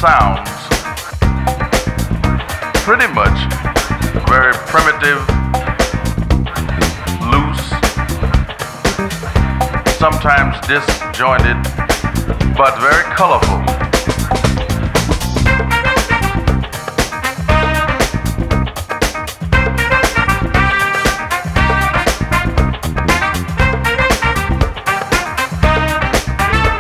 sounds pretty much very primitive, loose, sometimes disjointed, but very colorful.